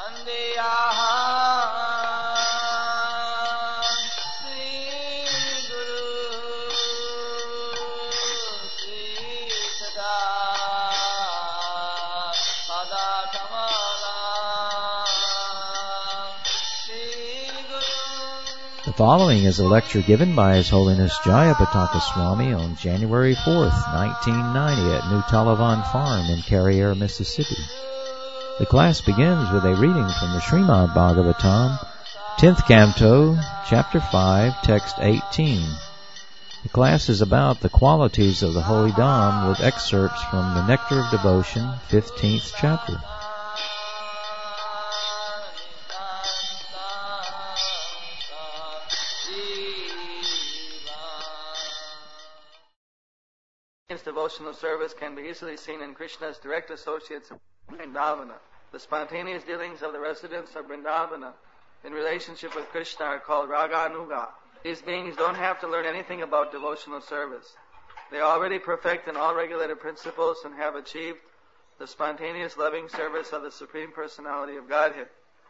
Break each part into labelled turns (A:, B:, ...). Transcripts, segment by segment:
A: The following is a lecture given by His Holiness Jayapataka Swami on January 4th, 1990 at New Talavan Farm in Carriere, Mississippi. The class begins with a reading from the Srimad Bhagavatam, 10th Canto, Chapter 5, Text 18. The class is about the qualities of the Holy Dham with excerpts from the Nectar of Devotion, 15th chapter.
B: Devotional service can be easily seen in Krishna's direct associates of Vrindavana. The spontaneous dealings of the residents of Vrindavana in relationship with Krishna are called Raganuga. These beings don't have to learn anything about devotional service. They already perfect in all regulated principles and have achieved the spontaneous loving service of the Supreme Personality of Godhead.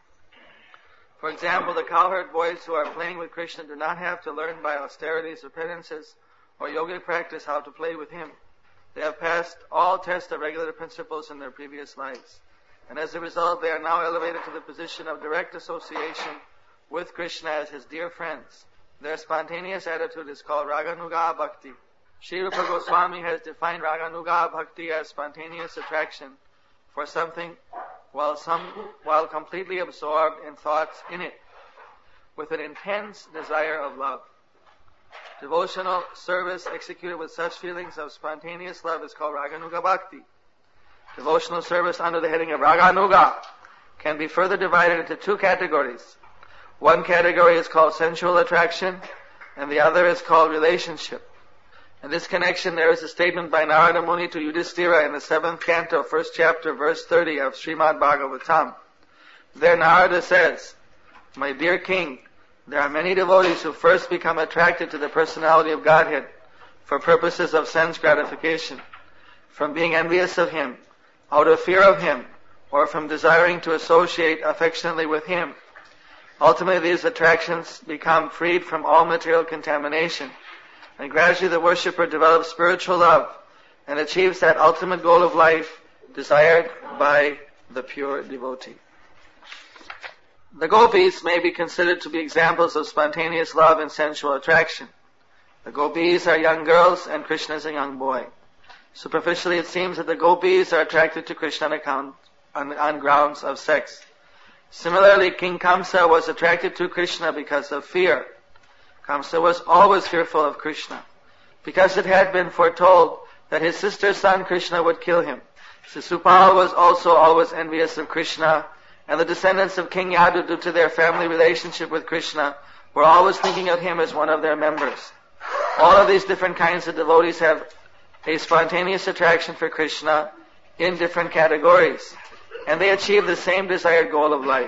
B: For example, the cowherd boys who are playing with Krishna do not have to learn by austerities or penances or yogic practice how to play with Him. They have passed all tests of regulated principles in their previous lives. And as a result, they are now elevated to the position of direct association with Krishna as His dear friends. Their spontaneous attitude is called Raganuga Bhakti. Sri Rupa Goswami has defined Raganuga Bhakti as spontaneous attraction for something while completely absorbed in thoughts in it, with an intense desire of love. Devotional service executed with such feelings of spontaneous love is called Raganuga Bhakti. Devotional service under the heading of Raganuga can be further divided into two categories. One category is called sensual attraction, and the other is called relationship. In this connection, there is a statement by Narada Muni to Yudhishthira in the 7th canto, 1st chapter, verse 30 of Srimad Bhagavatam. There Narada says, "My dear king, there are many devotees who first become attracted to the personality of Godhead for purposes of sense gratification, from being envious of Him, out of fear of Him, or from desiring to associate affectionately with Him. Ultimately, these attractions become freed from all material contamination, and gradually the worshipper develops spiritual love and achieves that ultimate goal of life desired by the pure devotee." The gopis may be considered to be examples of spontaneous love and sensual attraction. The gopis are young girls and Krishna is a young boy. Superficially, it seems that the gopis are attracted to Krishna on grounds of sex. Similarly, King Kamsa was attracted to Krishna because of fear. Kamsa was always fearful of Krishna, because it had been foretold that his sister's son Krishna would kill him. Sisupal was also always envious of Krishna, and the descendants of King Yadu, due to their family relationship with Krishna, were always thinking of him as one of their members. All of these different kinds of devotees have a spontaneous attraction for Krishna in different categories, and they achieve the same desired goal of life.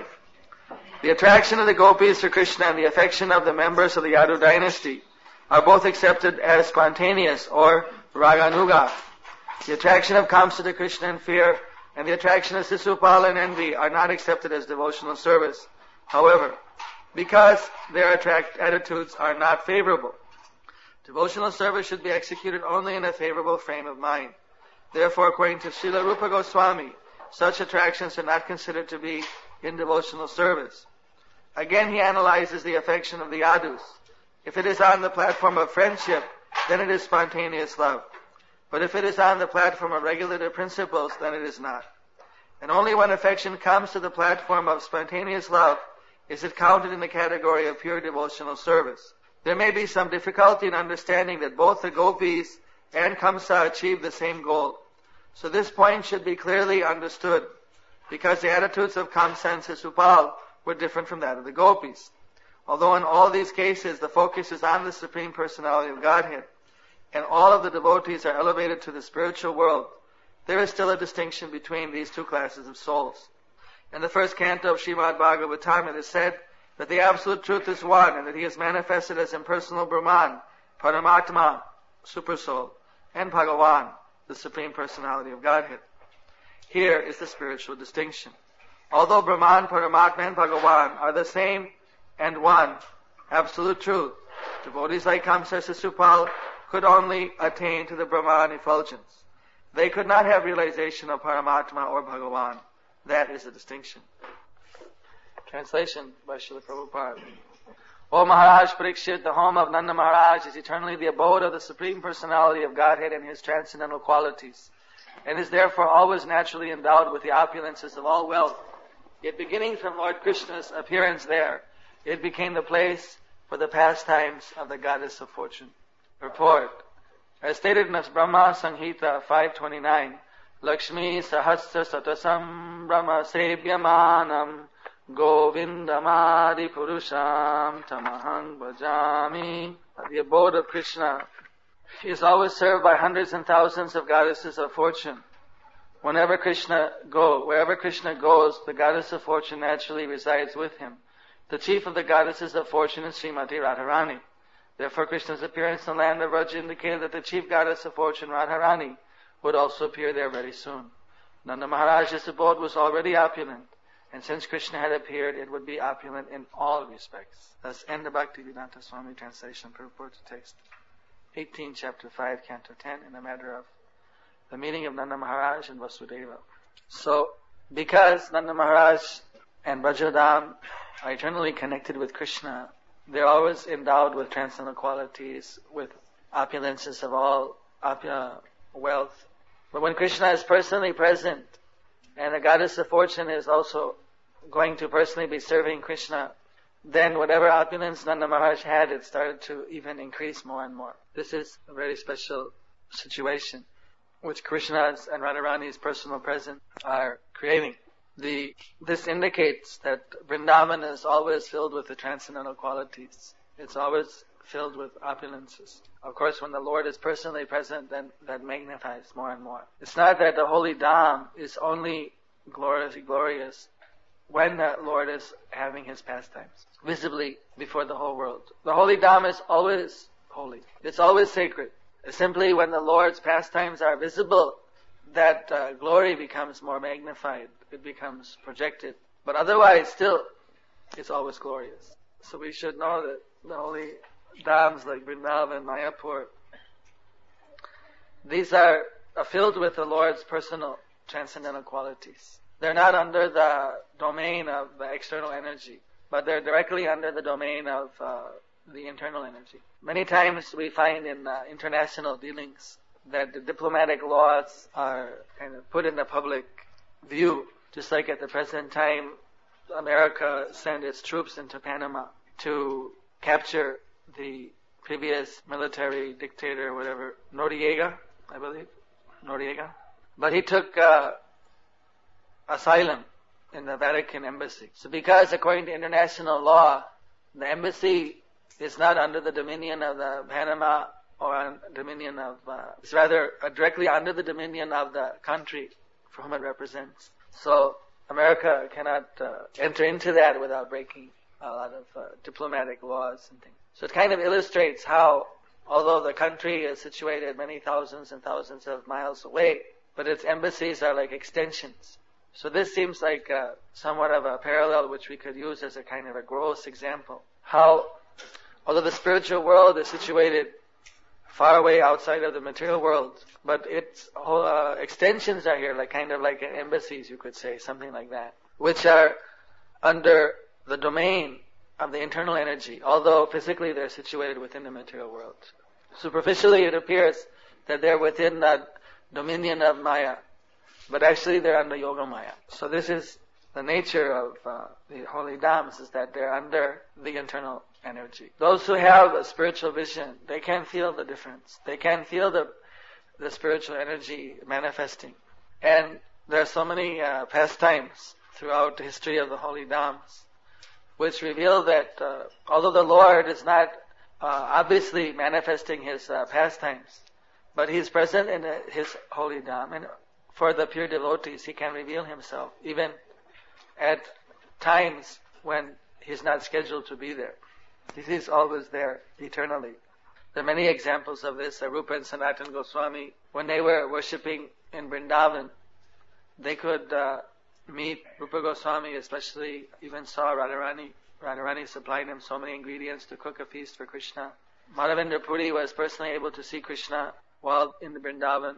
B: The attraction of the gopis for Krishna and the affection of the members of the Yadu dynasty are both accepted as spontaneous or Raganuga. The attraction of Kamsa to Krishna in fear and the attraction of Sisupal and envy are not accepted as devotional service. However, because their attitudes are not favorable, devotional service should be executed only in a favorable frame of mind. Therefore, according to Srila Rupa Goswami, such attractions are not considered to be in devotional service. Again, he analyzes the affection of the Yadus. If it is on the platform of friendship, then it is spontaneous love. But if it is on the platform of regulated principles, then it is not. And only when affection comes to the platform of spontaneous love is it counted in the category of pure devotional service. There may be some difficulty in understanding that both the gopis and Kamsa achieve the same goal. So this point should be clearly understood, because the attitudes of Kamsa and Sisupal were different from that of the gopis. Although in all these cases the focus is on the Supreme Personality of Godhead, and all of the devotees are elevated to the spiritual world, there is still a distinction between these two classes of souls. In the 1st canto of Srimad Bhagavatam, it is said that the Absolute Truth is one, and that He is manifested as impersonal Brahman, Paramatma, Supersoul, and Bhagavan, the Supreme Personality of Godhead. Here is the spiritual distinction. Although Brahman, Paramatma and Bhagavan are the same and one, absolute truth, devotees like Kamsa Sisupal could only attain to the Brahman effulgence. They could not have realization of Paramatma or Bhagavan. That is the distinction. Translation by Srila Prabhupada. O Maharaj Parikshit, the home of Nanda Maharaj is eternally the abode of the Supreme Personality of Godhead and His transcendental qualities, and is therefore always naturally endowed with the opulences of all wealth. Yet beginning from Lord Krishna's appearance there, it became the place for the pastimes of the Goddess of Fortune. Report. As stated in the Brahma Samhita 529, Lakshmi Sahasra Satasam Brahma Sevyamanam Govindamadi Purusham Tamahang Bhajami. The abode of Krishna is always served by hundreds and thousands of goddesses of fortune. Wherever Krishna goes, the goddess of fortune naturally resides with him. The chief of the goddesses of fortune is Srimati Radharani. Therefore, Krishna's appearance in the land of Vraja indicated that the chief goddess of fortune, Radharani, would also appear there very soon. Nanda Maharaj's abode was already opulent, and since Krishna had appeared, it would be opulent in all respects. Thus, end the Bhaktivedanta Swami translation, purport to text 18, chapter 5, canto 10, in the matter of the meeting of Nanda Maharaj and Vasudeva. So, because Nanda Maharaj and Vrajadam are eternally connected with Krishna, they're always endowed with transcendental qualities, with opulences of all wealth. But when Krishna is personally present, and the goddess of fortune is also going to personally be serving Krishna, then whatever opulence Nanda Maharaj had, it started to even increase more and more. This is a very special situation which Krishna's and Radharani's personal presence are creating. This indicates that Vrindavan is always filled with the transcendental qualities. It's always filled with opulences. Of course, when the Lord is personally present, then that magnifies more and more. It's not that the holy Dham is only glorious when the Lord is having His pastimes visibly before the whole world. The holy Dham is always holy. It's always sacred. It's simply when the Lord's pastimes are visible, that glory becomes more magnified. It becomes projected. But otherwise, still, it's always glorious. So we should know that the holy Dhams like Vrindavan, Mayapur, these are filled with the Lord's personal transcendental qualities. They're not under the domain of the external energy, but they're directly under the domain of the internal energy. Many times we find in international dealings that the diplomatic laws are kind of put in the public view, just like at the present time America sent its troops into Panama to capture the previous military dictator, whatever, Noriega, I believe. Noriega. But he took asylum in the Vatican embassy. So because according to international law, the embassy is not under the dominion of the Panama or dominion of, it's rather directly under the dominion of the country for whom it represents. So America cannot enter into that without breaking a lot of diplomatic laws and things. So it kind of illustrates how, although the country is situated many thousands and thousands of miles away, but its embassies are like extensions. So this seems like somewhat of a parallel which we could use as a kind of a gross example. How, although the spiritual world is situated far away outside of the material world, but its extensions are here, like kind of like embassies, you could say, something like that, which are under the domain of the internal energy, although physically they're situated within the material world. Superficially it appears that they're within the dominion of Maya, but actually they're under Yoga Maya. So this is the nature of the holy Dhams, is that they're under the internal energy. Those who have a spiritual vision, they can feel the difference. They can feel the spiritual energy manifesting. And there are so many pastimes throughout the history of the holy Dhams which reveal that although the Lord is not obviously manifesting His pastimes, but He is present in His holy Dham, and for the pure devotees He can reveal Himself even at times when He's not scheduled to be there. He is always there eternally. There are many examples of this. Rupa and Sanatana Goswami, when they were worshipping in Vrindavan, they could meet Rupa Goswami, especially even saw Radharani. Radharani supplied him so many ingredients to cook a feast for Krishna. Madhavendra Puri was personally able to see Krishna while in the Vrindavan.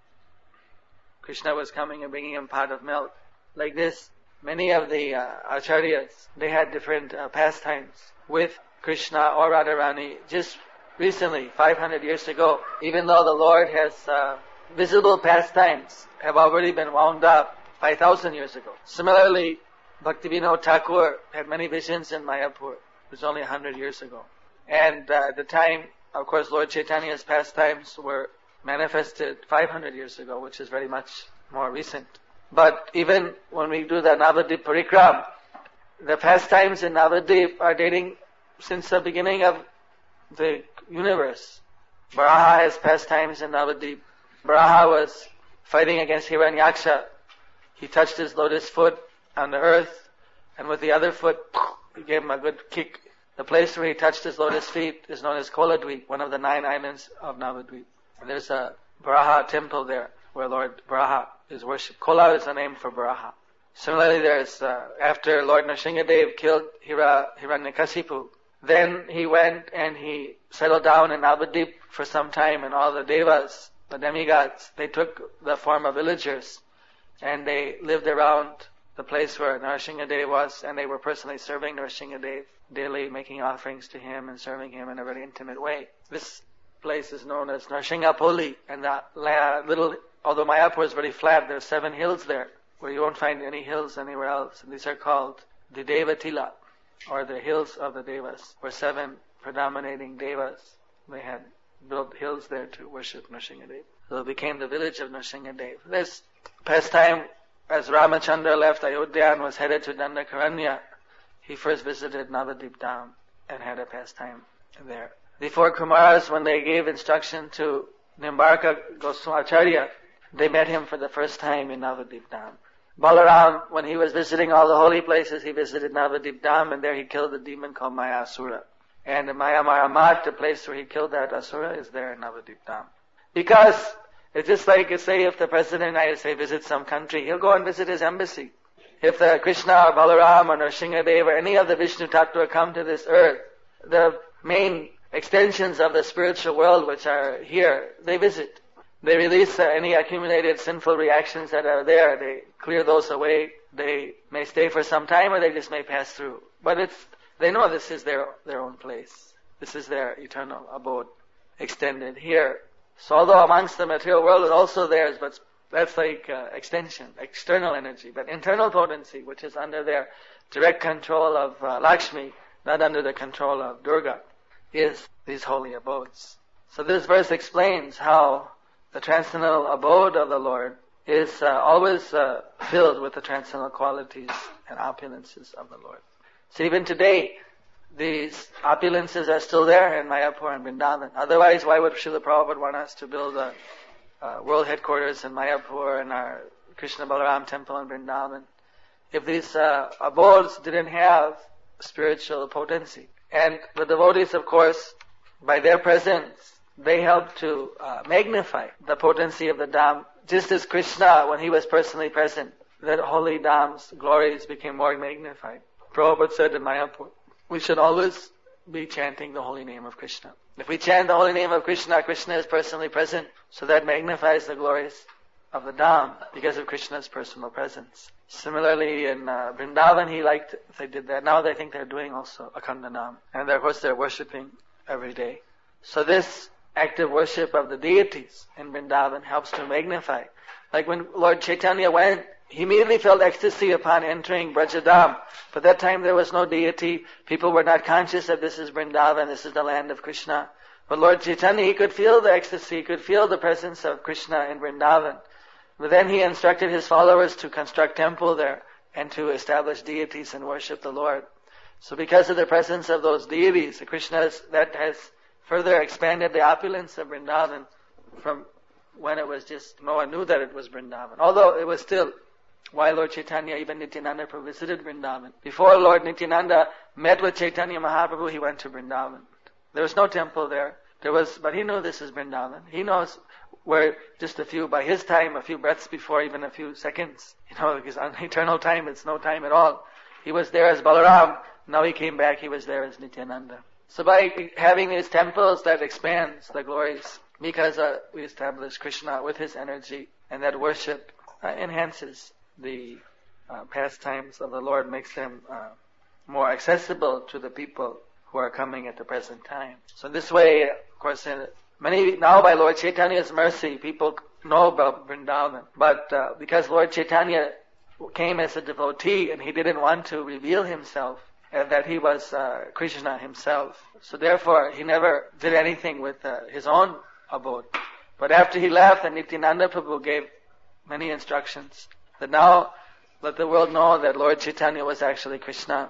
B: Krishna was coming and bringing him a pot of milk. Like this, many of the acharyas, they had different pastimes with Krishna or Radharani. Just recently, 500 years ago, even though the Lord has visible pastimes have already been wound up 5,000 years ago. Similarly, Bhaktivinoda Thakur had many visions in Mayapur. It was only 100 years ago. And at the time, of course, Lord Chaitanya's pastimes were manifested 500 years ago, which is very much more recent. But even when we do the Navadip Parikram, the pastimes in Navadip are dating since the beginning of the universe. Varaha has pastimes in Navadip. Varaha was fighting against Hiranyaksha. He touched his lotus foot on the earth, and with the other foot, he gave him a good kick. The place where he touched his lotus feet is known as Koladweep, one of the 9 islands of Navadweep. There's a Varaha temple there, where Lord Varaha is worshipped. Kola is the name for Varaha. Similarly, there's, after Lord Nrsingadev killed Hiranyakasipu, then he went and he settled down in Navadip for some time, and all the devas, the demigods, they took the form of villagers, and they lived around the place where Nrsingadev was, and they were personally serving Nrsingadev daily, making offerings to him and serving him in a very intimate way. This place is known as Nrsinghapoli, and that little, although Mayapur is very flat, there are 7 hills there, where you won't find any hills anywhere else. And these are called the Devatila, or the hills of the Devas, where 7 predominating Devas, they had built hills there to worship Nrsingadev. So it became the village of Nrsingadev. This pastime, as Ramachandra left Ayodhya and was headed to Dandakaranya, he first visited Navadip Dham and had a pastime there. The 4 Kumaras, when they gave instruction to Nimbarka Goswamacharya, they met him for the first time in Navadip Dham. Balaram, when he was visiting all the holy places, he visited Navadip Dham, and there he killed a demon called Maya Asura. And the Maya Maramat, the place where he killed that Asura, is there in Navadip Dham. Because it's just like, say, if the President of the United States visits some country, he'll go and visit his embassy. If the Krishna or Balaram or Nrsingadev or any of the Vishnu Tattva come to this earth, the main extensions of the spiritual world which are here, they visit. They release any accumulated sinful reactions that are there. They clear those away. They may stay for some time, or they just may pass through. But they know this is their own place. This is their eternal abode extended here. So although amongst the material world is also theirs, but that's like extension, external energy. But internal potency, which is under their direct control of Lakshmi, not under the control of Durga, is these holy abodes. So this verse explains how the transcendental abode of the Lord is always filled with the transcendental qualities and opulences of the Lord. So even today, these opulences are still there in Mayapur and Vrindavan. Otherwise, why would Srila Prabhupada want us to build a world headquarters in Mayapur and our Krishna Balaram temple in Vrindavan if these abodes didn't have spiritual potency? And the devotees, of course, by their presence, they help to magnify the potency of the Dham. Just as Krishna, when he was personally present, the holy Dham's glories became more magnified. Prabhupada said in Mayapur, we should always be chanting the holy name of Krishna. If we chant the holy name of Krishna, Krishna is personally present, so that magnifies the glories of the Dham because of Krishna's personal presence. Similarly, in Vrindavan, they did that. Now they think they're doing also Akhanda Nam. And of course they're worshipping every day. So this active worship of the deities in Vrindavan helps to magnify. Like when Lord Chaitanya went, he immediately felt ecstasy upon entering Brajadam. But that time there was no deity. People were not conscious that this is Vrindavan, this is the land of Krishna. But Lord Chaitanya, he could feel the ecstasy, he could feel the presence of Krishna in Vrindavan. But then he instructed his followers to construct temple there and to establish deities and worship the Lord. So because of the presence of those deities, that has further expanded the opulence of Vrindavan from when it was just, no one knew that it was Vrindavan. Although it was still, while Lord Chaitanya, even Nityananda Prabhu visited Vrindavan. Before Lord Nityananda met with Chaitanya Mahaprabhu, he went to Vrindavan. There was no temple there. But he knew this is Vrindavan. He knows were just by his time, a few breaths before, even a few seconds. Because on eternal time, it's no time at all. He was there as Balaram. Now he came back, he was there as Nityananda. So by having these temples, that expands the glories, because we establish Krishna with his energy, and that worship enhances the pastimes of the Lord, makes them more accessible to the people who are coming at the present time. So this way, of course, now by Lord Chaitanya's mercy, people know about Vrindavan. But because Lord Chaitanya came as a devotee and he didn't want to reveal himself, that he was Krishna himself. So therefore, he never did anything with his own abode. But after he left, and Nityananda Prabhu gave many instructions that now let the world know that Lord Chaitanya was actually Krishna.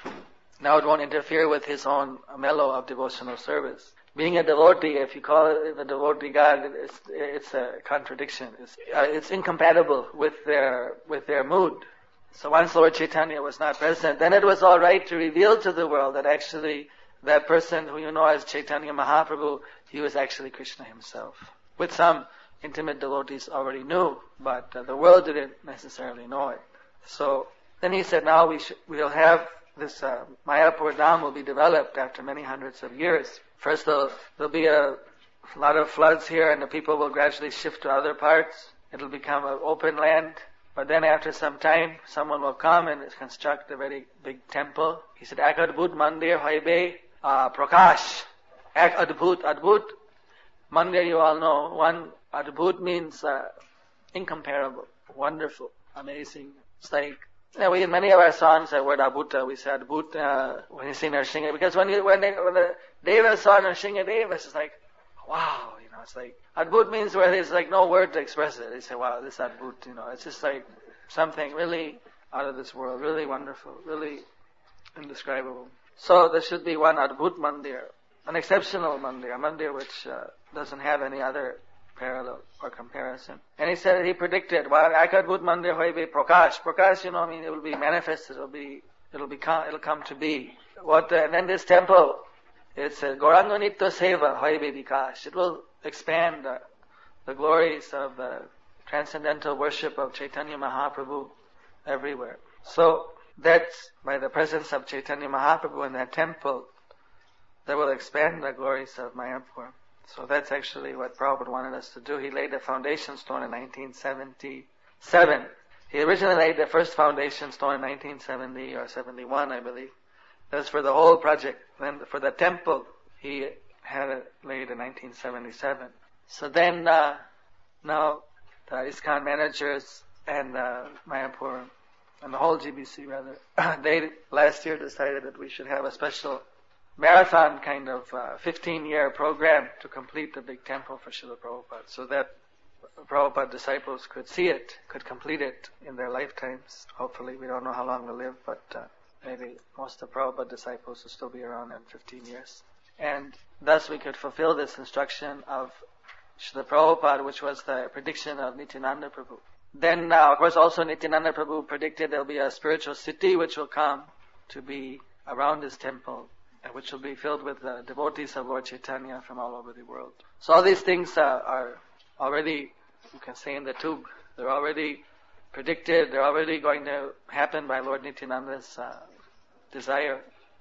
B: Now it won't interfere with his own mellow of devotional service. Being a devotee, if you call it a devotee God, it's a contradiction. It's incompatible with their mood. So once Lord Chaitanya was not present, then it was all right to reveal to the world that actually that person who you know as Chaitanya Mahaprabhu, he was actually Krishna himself. Which some intimate devotees already knew, but the world didn't necessarily know it. So then he said, now we'll have this Mayapur Dham will be developed after many hundreds of years. First there'll be a lot of floods here, and the people will gradually shift to other parts. It'll become an open land. But then after some time, someone will come and construct a very big temple. He said, Ek Adbhut Mandir Hoibe Prakash. Ek Adbhut. Adbhut Mandir, you all know. One Adbhut means incomparable, wonderful, amazing. It's like, in many of our songs, the word Abhuta, we say Adbhut when you sing Narsingha. Because when the Devas saw Narsingha Devas, it's like, wow, it's like, Adbhut means where there's like no word to express it. They say, wow, this Adbhut, it's just like something really out of this world, really wonderful, really indescribable. So there should be one Adbhut Mandir, an exceptional Mandir, a Mandir which doesn't have any other parallel or comparison. And he said, he predicted, Ek Adbhut Mandir Hoibe Prakash. Prakash, it will be manifested, it'll come to be. And then this temple, it's a Gauranga Nitya Seva Hoibe Vikash. It will expand the glories of the transcendental worship of Chaitanya Mahaprabhu everywhere. So that's by the presence of Chaitanya Mahaprabhu in that temple that will expand the glories of Mayapur. So that's actually what Prabhupada wanted us to do. He laid the foundation stone in 1977. He originally laid the first foundation stone in 1970 or 71, I believe. That's for the whole project. Then for the temple, he had it laid in 1977. So then, now the ISKCON managers and Mayapur, and the whole GBC rather, they last year decided that we should have a special marathon kind of 15-year program to complete the big temple for Srila Prabhupada, so that Prabhupada disciples could see it, could complete it in their lifetimes. Hopefully, we don't know how long we'll live, but maybe most of Prabhupada disciples will still be around in 15 years. And thus we could fulfill this instruction of Srila Prabhupada, which was the prediction of Nityananda Prabhu. Then, of course, also Nityananda Prabhu predicted there will be a spiritual city which will come to be around this temple, and which will be filled with devotees of Lord Chaitanya from all over the world. So all these things are already, you can say, in the tube. They're already predicted. They're already going to happen by Lord Nityananda's desire.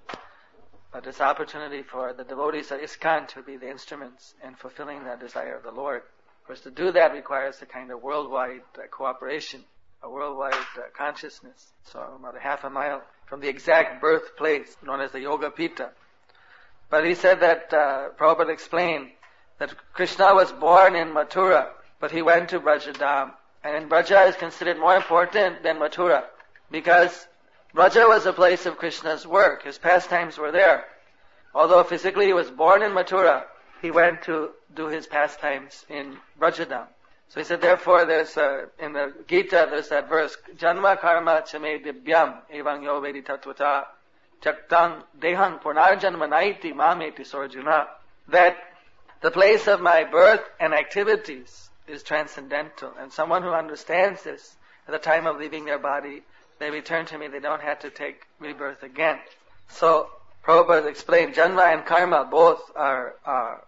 B: But it's opportunity for the devotees of ISKCON to be the instruments in fulfilling that desire of the Lord. Of course, to do that requires a kind of worldwide cooperation, a worldwide consciousness. So about a half a mile from the exact birthplace known as the Yoga Pita. But he said that, Prabhupada explained that Krishna was born in Mathura, but he went to Brajadam. And Braja is considered more important than Mathura, because Braja was a place of Krishna's work. His pastimes were there. Although physically he was born in Mathura, he went to do his pastimes in Brajadam. So he said, therefore, there's in the Gita, there's that verse, Janma karma chame dibyam evang yo vedi tattvata chaktang dehang purnarjanma naiti mameti sorjuna, that the place of my birth and activities is transcendental. And someone who understands this, at the time of leaving their body, they return to me, they don't have to take rebirth again. So, Prabhupada explained, Janma and Karma both are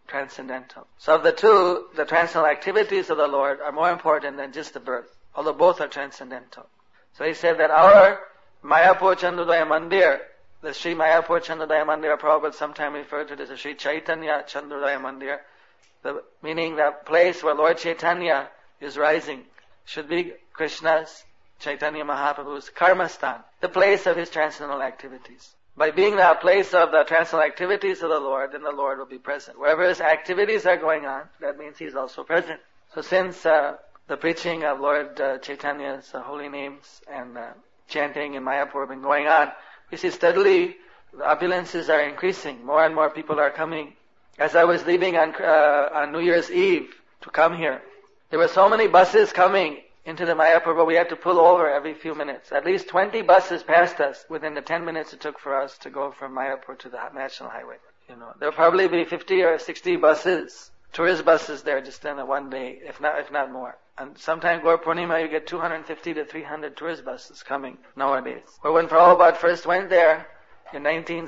B: transcendental. So of the two, the transcendental activities of the Lord are more important than just the birth, although both are transcendental. So he said that our Mayapur Chandrodaya Mandir, the Sri Mayapur Chandrodaya Mandir, Prabhupada sometimes referred to it as the Sri Chaitanya Chandrodaya Mandir, meaning the place where Lord Chaitanya is rising, should be Krishna's, Chaitanya Mahaprabhu's Karmastan, the place of his transcendental activities. By being the place of the transcendental activities of the Lord, then the Lord will be present. Wherever his activities are going on, that means he's also present. So since the preaching of Lord Chaitanya's holy names and chanting in Mayapur have been going on, we see steadily the opulences are increasing. More and more people are coming. As I was leaving on New Year's Eve to come here, there were so many buses coming into the Mayapur, but we had to pull over every few minutes. At least 20 buses passed us within the 10 minutes it took for us to go from Mayapur to the National Highway. There'll probably be 50 or 60 buses, tourist buses there just in one day, if not more. And sometimes Gaur Purnima you get 250 to 300 tourist buses coming nowadays. But when Prabhupada first went there in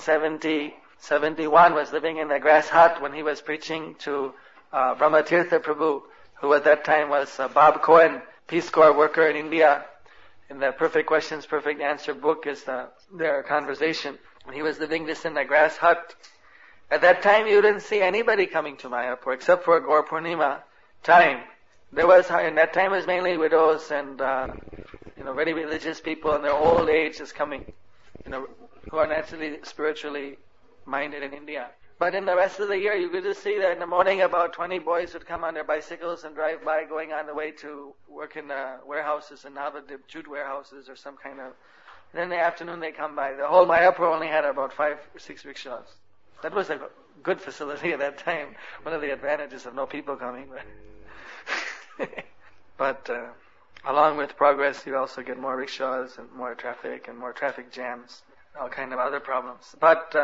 B: 1971, was living in the grass hut when he was preaching to Brahmatirtha Prabhu, who at that time was Bob Cohen, Peace Corps worker in India. In the Perfect Questions, Perfect Answer book is their conversation. He was living just in the grass hut. At that time, you didn't see anybody coming to Mayapur except for Gaur Purnima time. In that time, it was mainly widows and very religious people, and their old age is coming, who are naturally spiritually minded in India. But in the rest of the year, you could just see that in the morning about 20 boys would come on their bicycles and drive by going on the way to work in warehouses in Navadip, jute warehouses or some kind of... And then in the afternoon they come by. The whole Mayapur only had about 5 or 6 rickshaws. That was a good facility at that time. One of the advantages of no people coming. But along with progress, you also get more rickshaws and more traffic jams, all kind of other problems. But...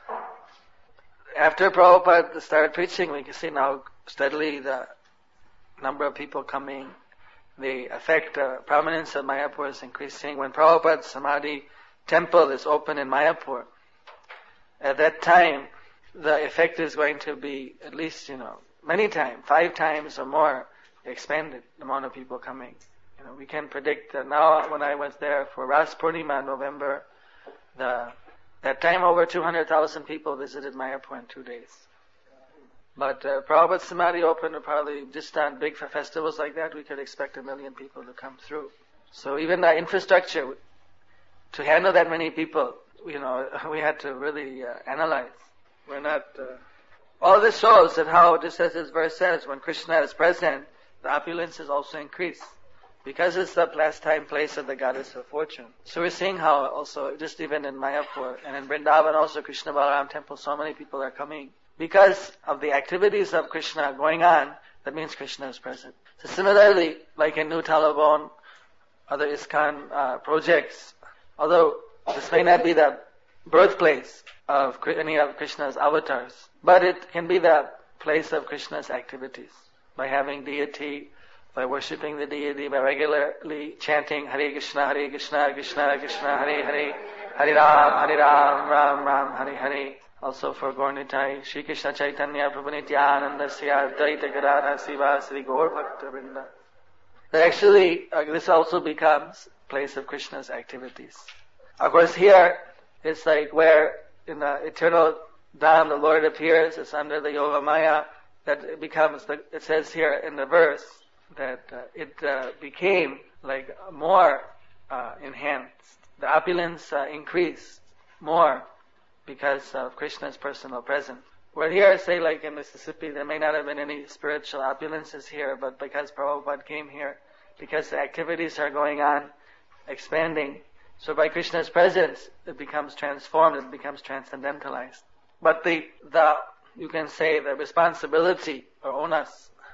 B: after Prabhupada started preaching, we can see now steadily the number of people coming, the effect, prominence of Mayapur is increasing. When Prabhupada's Samadhi temple is open in Mayapur, at that time, the effect is going to be at least, many times, 5 times or more expanded, the amount of people coming. We can predict that now when I was there for Ras Purnima in November, that time over 200,000 people visited Mayapur in 2 days. But Prabhupada's Samadhi opened, probably just on big festivals like that, we could expect 1 million people to come through. So even the infrastructure, to handle that many people, we had to really analyze. We're not... all this shows that how, just as this verse says, when Krishna is present, the opulences also increase. Because it's the pastime place of the goddess of fortune. So we're seeing how also, just even in Mayapur and in Vrindavan also, Krishna Balaram temple, so many people are coming. Because of the activities of Krishna going on, that means Krishna is present. So similarly, like in New Talabon, other ISKCON projects, although this may not be the birthplace of any of Krishna's avatars, but it can be the place of Krishna's activities. By having deity, by worshipping the deity, by regularly chanting Hare Krishna, Krishna Krishna, Hare Hare, Hare Ram, Ram Ram, Hare Hare. Also for Gaur Nitai, Shri Krishna Chaitanya Prabhu Nityanandasya Advaita Gadadhara Siva Sri Gaur Bhakta Vrinda. That actually, this also becomes place of Krishna's activities. Of course here, it's like where in the eternal Dham the Lord appears, it's under the Yoga Maya, that it becomes, it says here in the verse, that it became like more enhanced. The opulence increased more because of Krishna's personal presence. Where here, say like in Mississippi, there may not have been any spiritual opulences here, but because Prabhupada came here, because the activities are going on, expanding, so by Krishna's presence, it becomes transformed, it becomes transcendentalized. But you can say the responsibility, or onus,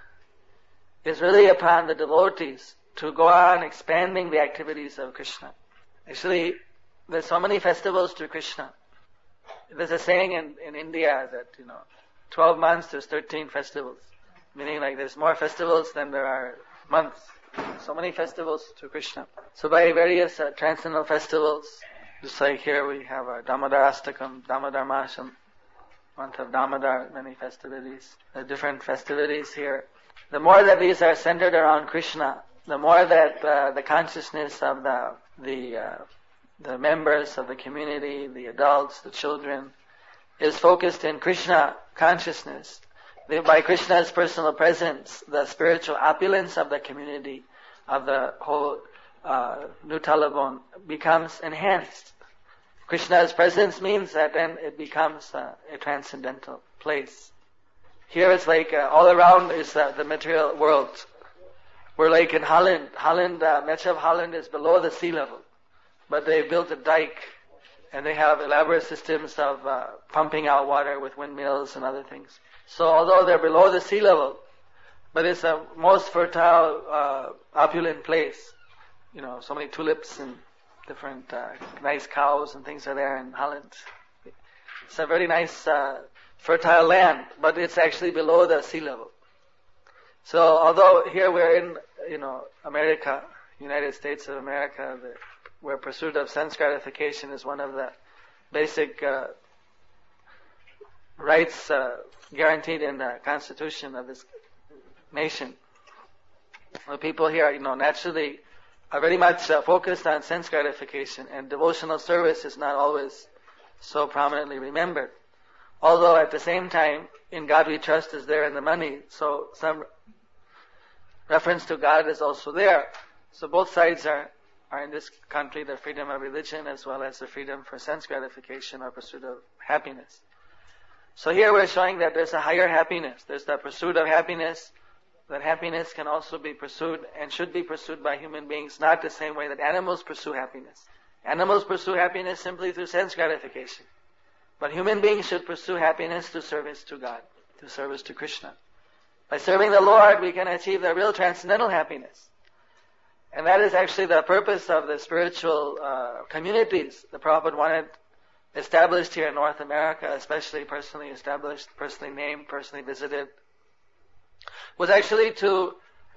B: is really upon the devotees to go on expanding the activities of Krishna. Actually, there's so many festivals to Krishna. There's a saying in India that, 12 months there's 13 festivals. Meaning like there's more festivals than there are months. So many festivals to Krishna. So by various transcendental festivals, just like here we have Damodarastakam, Damodarmasam, month of Damodar, many festivities, different festivities here. The more that these are centered around Krishna, the more that the consciousness of the members of the community, the adults, the children, is focused in Krishna consciousness. By Krishna's personal presence, the spiritual opulence of the community, of the whole New Talabon, becomes enhanced. Krishna's presence means that then it becomes a transcendental place. Here it's like all around is the material world. We're like in Holland. Much of Holland is below the sea level. But they built a dike and they have elaborate systems of pumping out water with windmills and other things. So although they're below the sea level, but it's a most fertile, opulent place. So many tulips and different nice cows and things are there in Holland. It's a very nice, fertile land, but it's actually below the sea level. So although here we're in, America, United States of America, where pursuit of sense gratification is one of the basic rights guaranteed in the Constitution of this nation. The people here, naturally are very much focused on sense gratification, and devotional service is not always so prominently remembered. Although at the same time, in God we trust is there in the money, so some reference to God is also there. So both sides are in this country, the freedom of religion as well as the freedom for sense gratification or pursuit of happiness. So here we're showing that there's a higher happiness. There's the pursuit of happiness. That happiness can also be pursued and should be pursued by human beings, not the same way that animals pursue happiness. Animals pursue happiness simply through sense gratification. But human beings should pursue happiness through service to God, through service to Krishna. By serving the Lord, we can achieve the real transcendental happiness. And that is actually the purpose of the spiritual communities the Prabhupada wanted established here in North America, especially personally established, personally named, personally visited, was actually to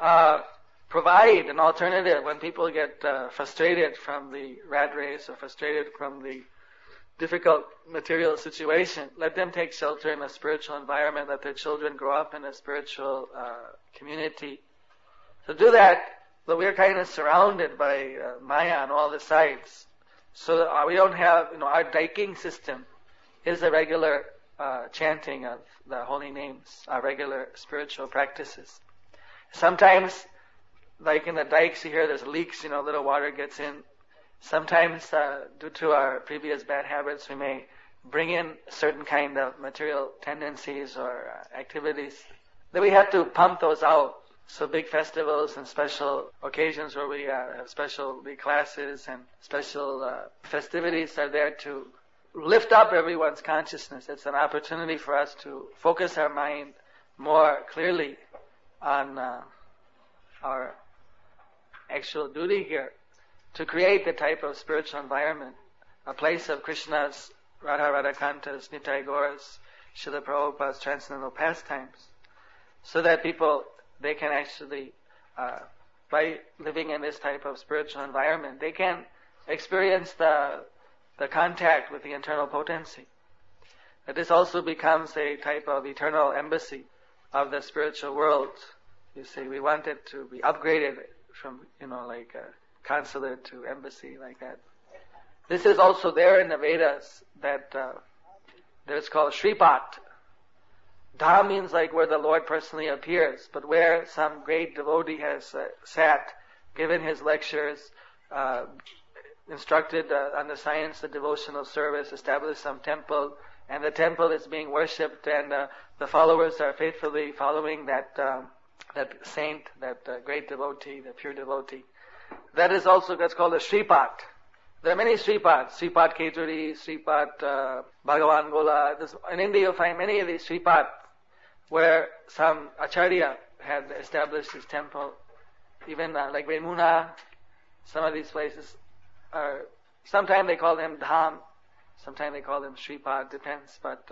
B: provide an alternative when people get frustrated from the rat race or frustrated from the difficult material situation. Let them take shelter in a spiritual environment, let their children grow up in a spiritual community. To do that, but we're kind of surrounded by Maya on all the sides. So we don't have, our diking system is a regular chanting of the holy names, our regular spiritual practices. Sometimes, like in the dikes, you hear there's leaks, little water gets in. Sometimes, due to our previous bad habits, we may bring in certain kind of material tendencies or activities. Then we have to pump those out. So big festivals and special occasions where we have special classes and special festivities are there to lift up everyone's consciousness. It's an opportunity for us to focus our mind more clearly on our actual duty here, to create the type of spiritual environment, a place of Krishna's, Radha-Radhakanta's, Nitai Gaura's, Srila Prabhupada's transcendental pastimes, so that people, they can actually, by living in this type of spiritual environment, they can experience the contact with the internal potency. That this also becomes a type of eternal embassy of the spiritual world. You see, we want it to be upgraded from, like a consulate to embassy, like that. This is also there in the Vedas, that there's called Shripat. Dham means like where the Lord personally appears, but where some great devotee has sat, given his lectures, instructed on the science of devotional service, established some temple, and the temple is being worshipped, and the followers are faithfully following that saint, that great devotee, the pure devotee. That is also, that's called a Shripat. There are many Sripats, Sripat Keturi, Sripat Bhagavan Gola. In India you'll find many of these Sripat, where some Acharya had established his temple. Even like Vemuna, some of these places are, sometimes they call them Dham, sometimes they call them Sripat, depends. But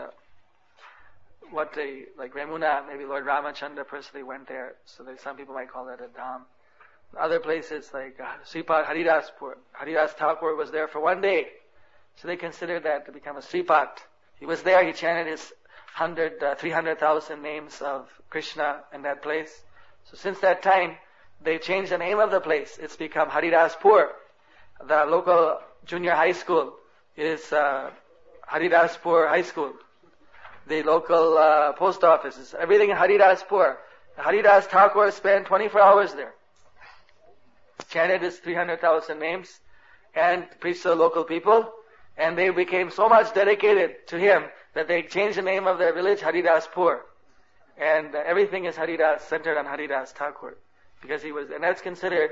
B: like Vemuna, maybe Lord Ramachandra personally went there, so some people might call that a Dham. Other places like Sripat Haridaspur, Haridas Thakur was there for one day, so they considered that to become a Sripat. He was there, he chanted his 300,000 names of Krishna in that place. So since that time, they changed the name of the place. It's become Haridaspur. The local junior high school is Haridaspur High School. The local post offices, everything in Haridaspur. Haridas Thakur spent 24 hours there. Chanted his 300,000 names and preached to the local people. And they became so much dedicated to him that they changed the name of their village Haridaspur. And everything is Haridas, centered on Haridas Thakur. Because he was, and that's considered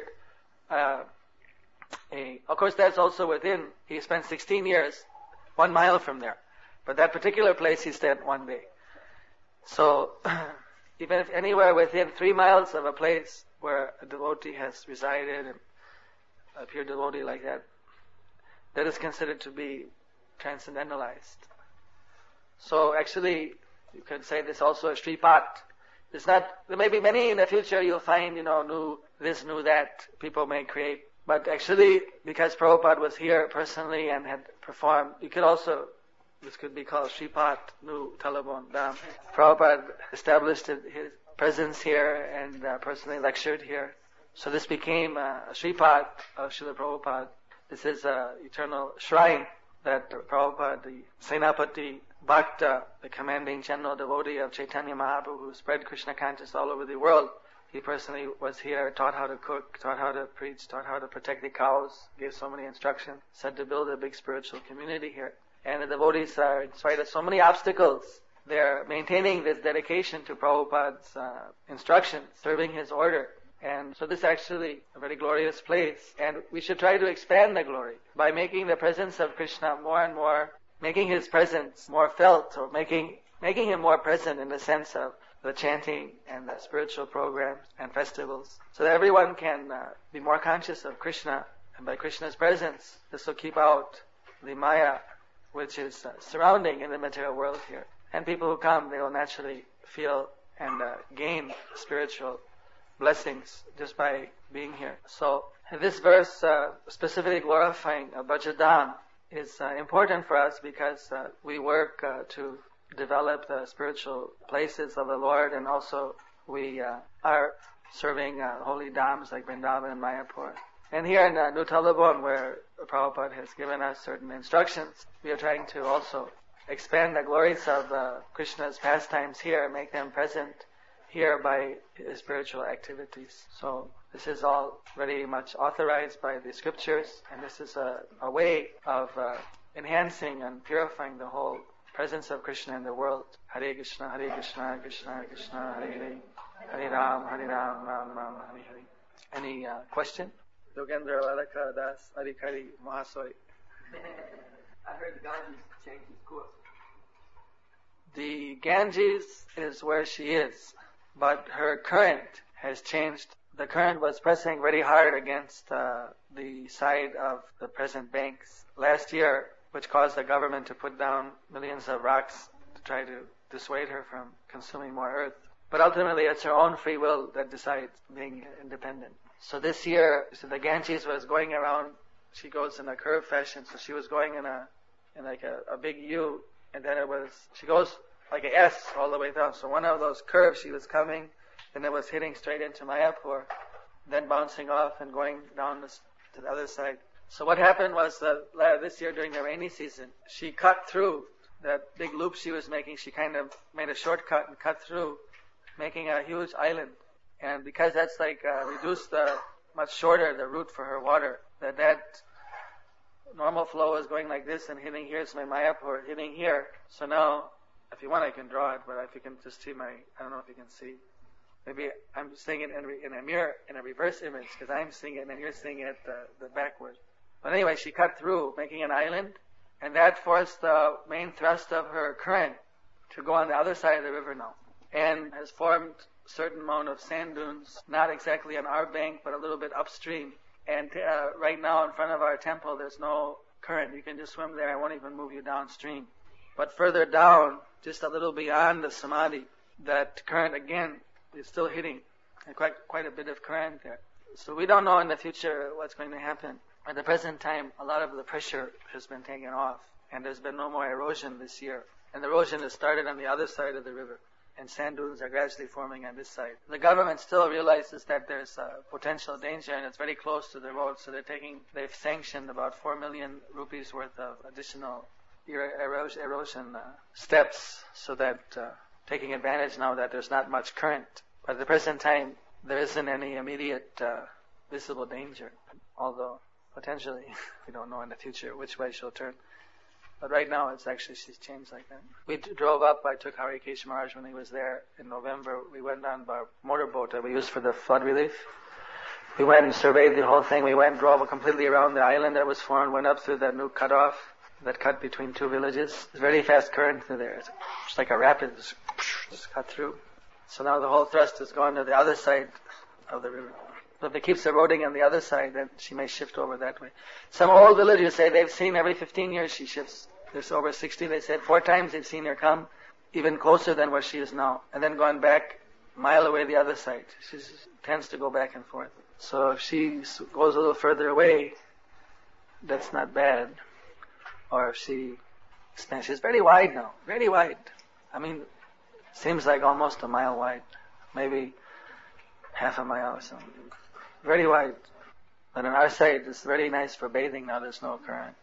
B: of course that's also within, he spent 16 years, 1 mile from there. But that particular place he spent 1 day. So, even if anywhere within 3 miles of a place where a devotee has resided, and a pure devotee like that, that is considered to be transcendentalized. So actually, you could say this also a Sripat. It's not, there may be many in the future you'll find, new this, new that, people may create. But actually, because Prabhupada was here personally and had performed, you could also, this could be called Sripat, New Talabon Dham. Prabhupada established his presence here and personally lectured here. So this became a Sripat of Srila Prabhupada. This is an eternal shrine that Prabhupada, the Senapati Bhakta, the commanding general devotee of Chaitanya Mahaprabhu, who spread Krishna consciousness all over the world, he personally was here, taught how to cook, taught how to preach, taught how to protect the cows, gave so many instructions, said to build a big spiritual community here. And the devotees are, in spite of so many obstacles, they're maintaining this dedication to Prabhupada's instructions, serving his order. And so this is actually a very glorious place. And we should try to expand the glory by making the presence of Krishna more and more, making his presence more felt, or making him more present in the sense of the chanting and the spiritual programs and festivals, so that everyone can be more conscious of Krishna. And by Krishna's presence, this will keep out the Maya, which is surrounding in the material world here. And people who come, they will naturally feel and gain spiritual blessings just by being here. So this verse specifically glorifying Bhajadam is important for us because we work to develop the spiritual places of the Lord, and also we are serving holy dhams like Vrindavan and Mayapur. And here in New Talabon, where Prabhupada has given us certain instructions, we are trying to also expand the glories of Krishna's pastimes here, make them present here by his spiritual activities. So this is all very much authorized by the scriptures, and this is a way of enhancing and purifying the whole presence of Krishna in the world. Hare Krishna, Krishna Krishna, Hare Hare, Hare Ram, Ram Ram, Hare Hare. Any question? Yogendra Lalaka Das Adhikari Mahasoy.
C: I heard the Ganges changed its course.
B: The Ganges is where she is, but her current has changed. The current was pressing very hard against the side of the present banks last year, which caused the government to put down millions of rocks to try to dissuade her from consuming more earth. But ultimately, it's her own free will that decides being independent. So this year, the Ganges was going around. She goes in a curved fashion, so she was going in a big U, and then she goes like an S all the way down. So one of those curves, she was coming, and it was hitting straight into Mayapur, then bouncing off and going down to the other side. So what happened was that this year during the rainy season, she cut through that big loop she was making. She kind of made a shortcut and cut through, making a huge island. And because that's reduced much shorter the route for her water, that normal flow is going like this and hitting here, so my Mayapur hitting here. So now, if you want, I can draw it, but if you can just see I don't know if you can see. Maybe I'm seeing it in a mirror, in a reverse image, because I'm seeing it and you're seeing it the backward. But anyway, she cut through, making an island, and that forced the main thrust of her current to go on the other side of the river now, and has formed a certain amount of sand dunes, not exactly on our bank, but a little bit upstream. And right now in front of our temple, there's no current. You can just swim there. I won't even move you downstream. But further down, just a little beyond the Samadhi, that current again is still hitting, and quite a bit of current there. So we don't know in the future what's going to happen. At the present time, a lot of the pressure has been taken off, and there's been no more erosion this year. And the erosion has started on the other side of the river, and sand dunes are gradually forming on this side. The government still realizes that there's potential danger, and it's very close to the road, so they've sanctioned about 4 million rupees worth of additional erosion steps, so that taking advantage now that there's not much current. But at the present time, there isn't any immediate visible danger, although potentially we don't know in the future which way she'll turn. But right now, she's changed like that. We drove up. I took Harikesh Maharaj when he was there in November. We went on our motorboat that we used for the flood relief. We went and surveyed the whole thing. We went and drove completely around the island that was formed, went up through that new cutoff, that cut between two villages. There's very fast current through there. It's like a rapid, just cut through. So now the whole thrust has gone to the other side of the river. So if it keeps eroding on the other side, then she may shift over that way. Some old villagers say they've seen every 15 years she shifts. There's over 60. They said 4 times they've seen her come even closer than where she is now, and then gone back a mile away the other side. She tends to go back and forth. So if she goes a little further away, that's not bad. Or if she's very wide now, very wide. I mean, seems like almost a mile wide, maybe half a mile or something. Very wide. But on our side, it's very nice for bathing now. There's no current.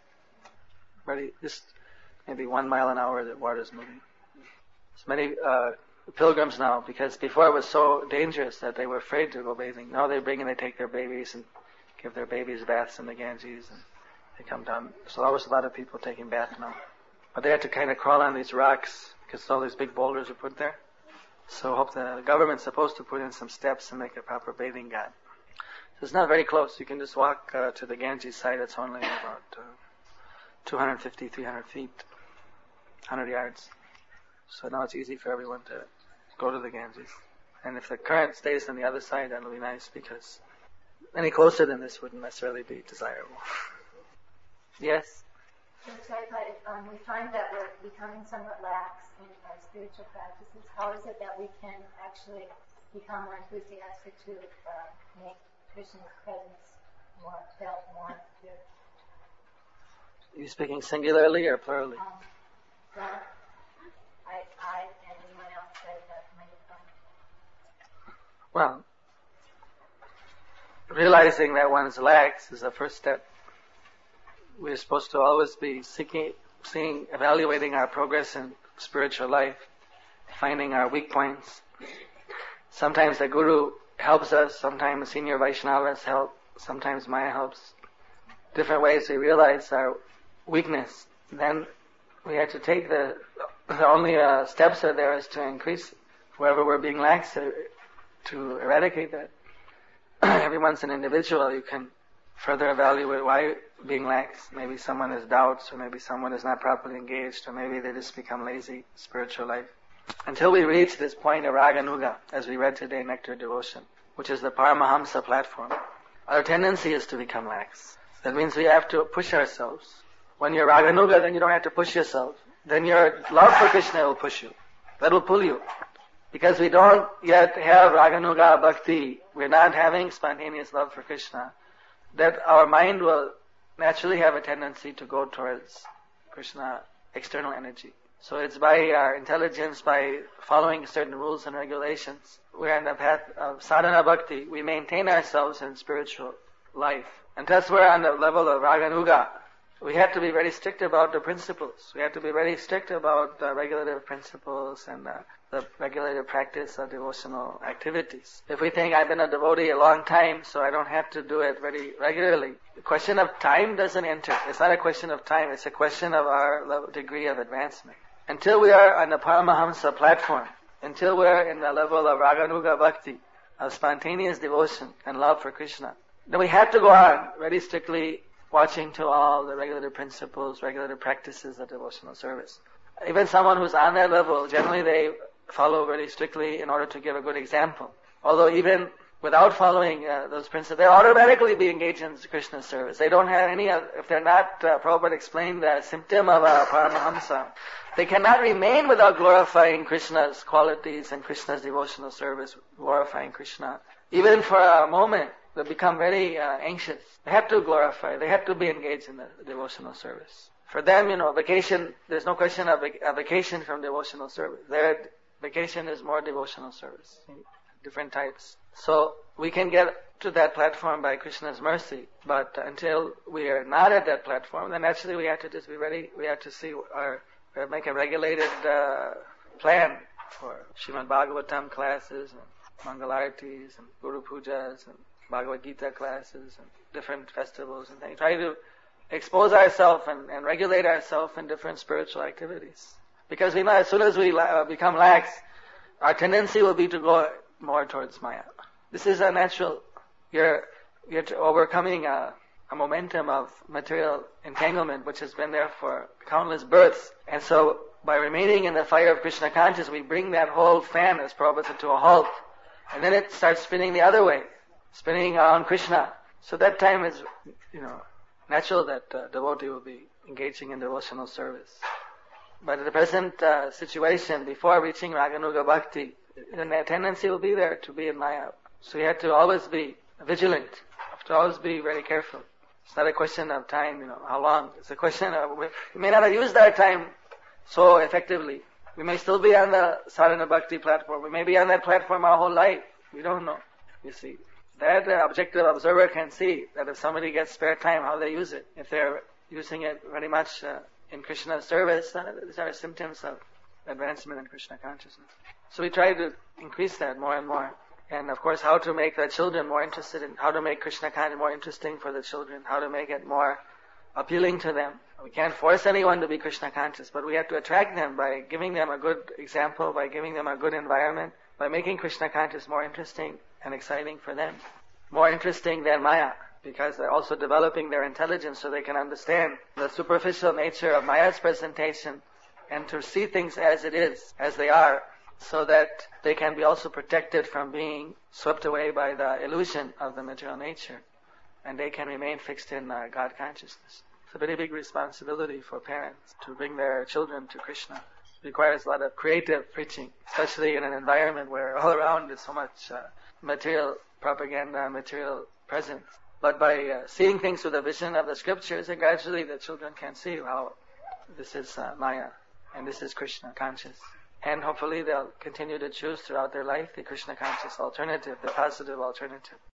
B: Just maybe 1 mile an hour the water's moving. There's many pilgrims now, because before it was so dangerous that they were afraid to go bathing. Now they take their babies and give their babies baths in the Ganges, and they come down. So always a lot of people taking bath now. But they have to kind of crawl on these rocks, because all these big boulders are put there. So I hope the government's supposed to put in some steps and make a proper bathing ghat. So it's not very close. You can just walk to the Ganges side. It's only about 250, 300 feet, 100 yards. So now it's easy for everyone to go to the Ganges. And if the current stays on the other side, that'll be nice, because any closer than this wouldn't necessarily be desirable. Yes?
D: We find that we're becoming somewhat lax in our spiritual practices. How is it that we can actually become more enthusiastic to make Krishna's presence more felt, more clear?
B: Are you speaking singularly or plurally?
D: Well, I and anyone else that might have fun.
B: Well, realizing that one's lax is the first step. We're supposed to always be evaluating our progress in spiritual life, finding our weak points. Sometimes the Guru helps us, sometimes senior Vaishnavas help, sometimes Maya helps. Different ways we realize our weakness. Then we have to take the only steps are there is to increase wherever we're being lax to eradicate that. Everyone's an individual. You can further evaluate why being lax. Maybe someone has doubts, or maybe someone is not properly engaged, or maybe they just become lazy, spiritual life. Until we reach this point of Raganuga, as we read today, Nectar Devotion, which is the Paramahamsa platform, our tendency is to become lax. That means we have to push ourselves. When you're Raganuga, then you don't have to push yourself. Then your love for Krishna will push you. That will pull you. Because we don't yet have Raganuga Bhakti, we're not having spontaneous love for Krishna, that our mind will naturally have a tendency to go towards Krishna, external energy. So it's by our intelligence, by following certain rules and regulations, we're on the path of sadhana bhakti. We maintain ourselves in spiritual life. Until we're on the level of Raganuga, we have to be very strict about the principles. We have to be very strict about the regulative principles and the regulative practice of devotional activities. If we think I've been a devotee a long time, so I don't have to do it very regularly, the question of time doesn't enter. It's not a question of time, it's a question of our degree of advancement. Until we are on the Paramahamsa platform, until we're in the level of Raganuga Bhakti, of spontaneous devotion and love for Krishna, then we have to go on very strictly watching to all the regulative principles, regulative practices of devotional service. Even someone who's on that level, generally they follow very strictly in order to give a good example. Although even without following those principles, they'll automatically be engaged in Krishna's service. They don't have any, if they're not, Prabhupada explained the symptom of a Paramahamsa. They cannot remain without glorifying Krishna's qualities and Krishna's devotional service, glorifying Krishna. Even for a moment, they become very anxious. They have to glorify, they have to be engaged in the devotional service. For them, vacation, there's no question of a vacation from devotional service. Their vacation is more devotional service, different types. So we can get to that platform by Krishna's mercy, but until we are not at that platform, then actually we have to just be ready. We have to see make a regulated plan for Srimad Bhagavatam classes and Mangalartis and Guru Pujas and Bhagavad Gita classes and different festivals and things. Try to expose ourselves and regulate ourselves in different spiritual activities. Because we know as soon as we become lax, our tendency will be to go more towards Maya. This is a natural. You're overcoming a momentum of material entanglement which has been there for countless births. And so by remaining in the fire of Krishna consciousness, we bring that whole fan, as Prabhupada said, to a halt. And then it starts spinning the other way, spinning around Krishna. So that time is, natural that devotee will be engaging in devotional service. But in the present situation, before reaching Raganuga Bhakti, the tendency will be there to be in Maya. So you have to always be vigilant. You have to always be very careful. It's not a question of time, how long. It's a question of, we may not have used our time so effectively. We may still be on the Sadhana Bhakti platform. We may be on that platform our whole life. We don't know, you see. That objective observer can see that if somebody gets spare time, how they use it. If they're using it very much in Krishna's service, these are symptoms of advancement in Krishna consciousness. So we try to increase that more and more. And of course, how to make the children more interested in, how to make Krishna consciousness more interesting for the children, how to make it more appealing to them. We can't force anyone to be Krishna conscious, but we have to attract them by giving them a good example, by giving them a good environment, by making Krishna consciousness more interesting and exciting for them. More interesting than Maya, because they're also developing their intelligence so they can understand the superficial nature of Maya's presentation and to see things as it is, as they are, so that they can be also protected from being swept away by the illusion of the material nature, and they can remain fixed in God consciousness. It's a very big responsibility for parents to bring their children to Krishna. It requires a lot of creative preaching, especially in an environment where all around is so much material propaganda, material presence. But by seeing things with the vision of the scriptures, and gradually the children can see how this is Maya and this is Krishna conscious. And hopefully they'll continue to choose throughout their life the Krishna conscious alternative, the positive alternative.